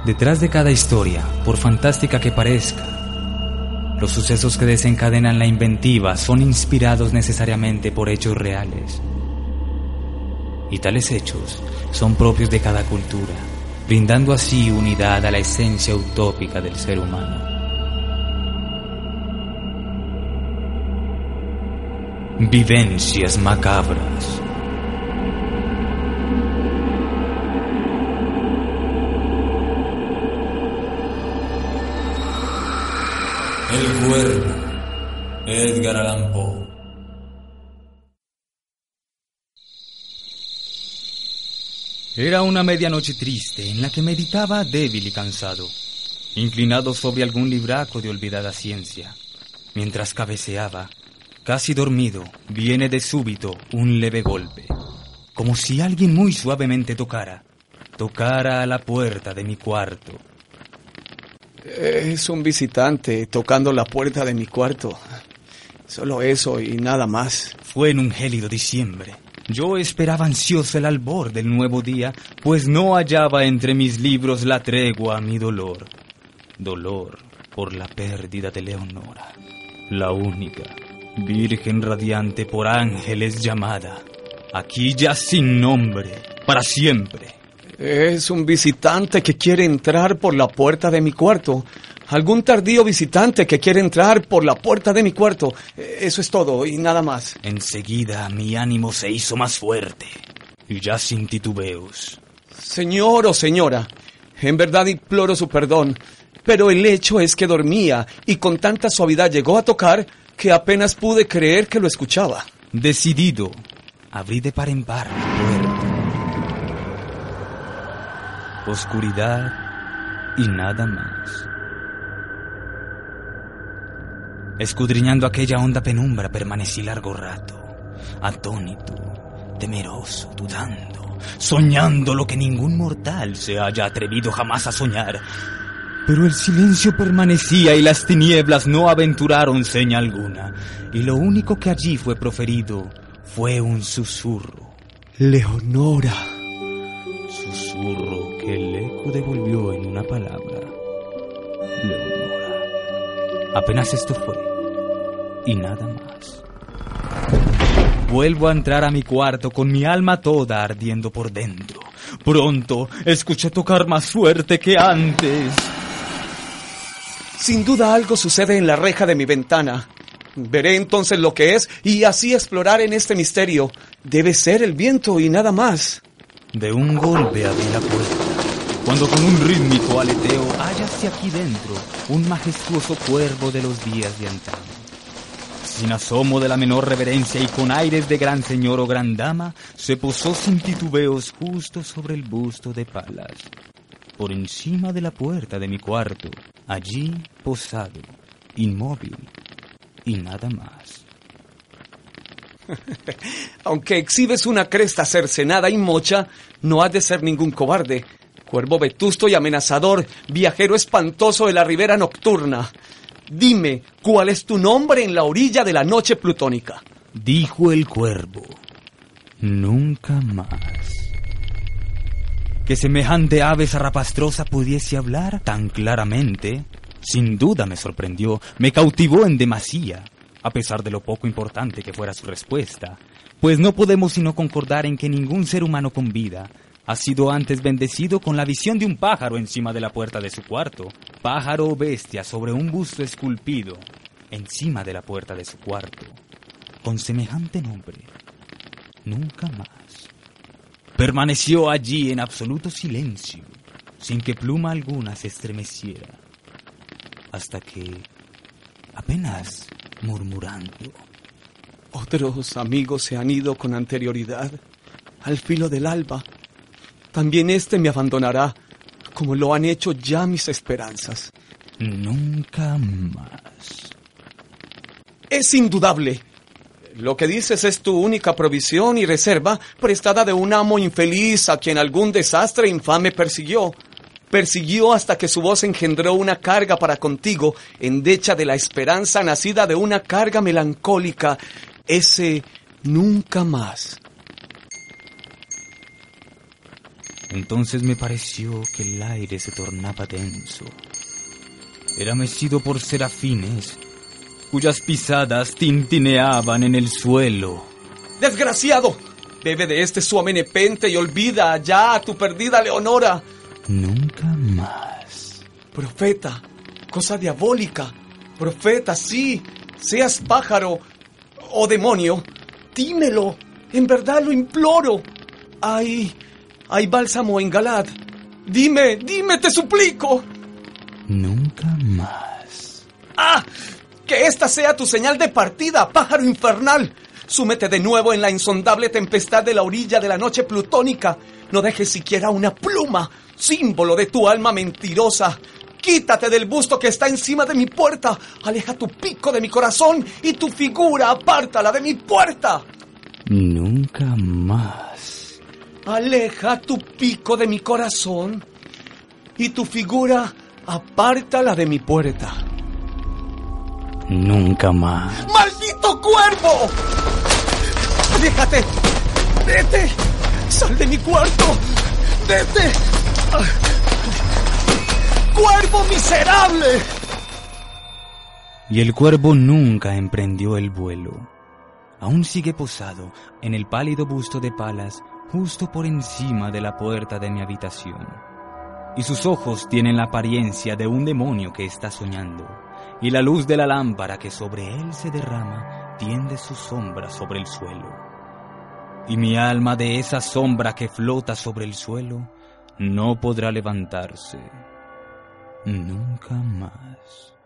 Detrás de cada historia, por fantástica que parezca, los sucesos que desencadenan la inventiva son inspirados necesariamente por hechos reales. Y tales hechos son propios de cada cultura, brindando así unidad a la esencia utópica del ser humano. Vivencias macabras. El Cuervo, Edgar Allan Poe. Era una medianoche triste en la que meditaba débil y cansado, inclinado sobre algún libraco de olvidada ciencia. Mientras cabeceaba, casi dormido, viene de súbito un leve golpe, como si alguien muy suavemente tocara a la puerta de mi cuarto. Es un visitante tocando la puerta de mi cuarto. Solo eso y nada más. Fue en un gélido diciembre. Yo esperaba ansioso el albor del nuevo día, pues no hallaba entre mis libros la tregua a mi dolor. Dolor por la pérdida de Leonora, la única, virgen radiante por ángeles llamada, aquí ya sin nombre, para siempre. Es un visitante que quiere entrar por la puerta de mi cuarto. Algún tardío visitante que quiere entrar por la puerta de mi cuarto. Eso es todo y nada más. Enseguida mi ánimo se hizo más fuerte y ya sin titubeos. Señor o señora, en verdad imploro su perdón, pero el hecho es que dormía y con tanta suavidad llegó a tocar que apenas pude creer que lo escuchaba. Decidido, abrí de par en par la puerta. Oscuridad y nada más. Escudriñando aquella honda penumbra permanecí largo rato, atónito, temeroso, dudando, soñando lo que ningún mortal se haya atrevido jamás a soñar. Pero el silencio permanecía y las tinieblas no aventuraron seña alguna, y lo único que allí fue proferido fue un susurro. Leonora. Susurro que el eco devolvió en una palabra. Leonora. Apenas esto fue, y nada más. Vuelvo a entrar a mi cuarto con mi alma toda ardiendo por dentro. Pronto escuché tocar más fuerte que antes. Sin duda algo sucede en la reja de mi ventana. Veré entonces lo que es y así explorar en este misterio. Debe ser el viento y nada más. De un golpe abrí la puerta, cuando con un rítmico aleteo hállase aquí dentro un majestuoso cuervo de los días de antaño. Sin asomo de la menor reverencia y con aires de gran señor o gran dama, se posó sin titubeos justo sobre el busto de Palas, por encima de la puerta de mi cuarto, allí posado, inmóvil y nada más. Aunque exhibes una cresta cercenada y mocha, no has de ser ningún cobarde. Cuervo vetusto y amenazador, viajero espantoso de la ribera nocturna. Dime, ¿cuál es tu nombre en la orilla de la noche plutónica? Dijo el cuervo, nunca más. Que semejante ave zarrapastrosa pudiese hablar tan claramente, sin duda me sorprendió, me cautivó en demasía, a pesar de lo poco importante que fuera su respuesta, pues no podemos sino concordar en que ningún ser humano con vida ha sido antes bendecido con la visión de un pájaro encima de la puerta de su cuarto, pájaro o bestia sobre un busto esculpido encima de la puerta de su cuarto, con semejante nombre, nunca más. Permaneció allí en absoluto silencio, sin que pluma alguna se estremeciera, hasta que, apenas murmurando, otros amigos se han ido con anterioridad, al filo del alba. También este me abandonará, como lo han hecho ya mis esperanzas. Nunca más. Es indudable. Lo que dices es tu única provisión y reserva prestada de un amo infeliz a quien algún desastre infame persiguió. Persiguió hasta que su voz engendró una carga para contigo, endecha de la esperanza nacida de una carga melancólica. Ese nunca más. Entonces me pareció que el aire se tornaba denso. Era mecido por serafines, cuyas pisadas tintineaban en el suelo. ¡Desgraciado! Bebe de este suave nepente y olvida ya a tu perdida Leonora. Nunca más. Profeta, cosa diabólica. Profeta, sí, seas pájaro o demonio, dímelo, en verdad lo imploro. Hay bálsamo en Galad. Dime, te suplico. Nunca más. ¡Ah! Que esta sea tu señal de partida, pájaro infernal. Súmete de nuevo en la insondable tempestad de la orilla de la noche plutónica. No dejes siquiera una pluma, símbolo de tu alma mentirosa. Quítate del busto que está encima de mi puerta. Aleja tu pico de mi corazón y tu figura apártala de mi puerta. Nunca más. Aleja tu pico de mi corazón y tu figura apártala de mi puerta. Nunca más. ¡Maldito cuervo! ¡Déjate! ¡Vete! ¡Sal de mi cuarto! ¡Vete! ¡Cuervo miserable! Y el cuervo nunca emprendió el vuelo. Aún sigue posado en el pálido busto de Palas, justo por encima de la puerta de mi habitación. Y sus ojos tienen la apariencia de un demonio que está soñando, y la luz de la lámpara que sobre él se derrama tiende su sombra sobre el suelo. Y mi alma de esa sombra que flota sobre el suelo no podrá levantarse nunca más.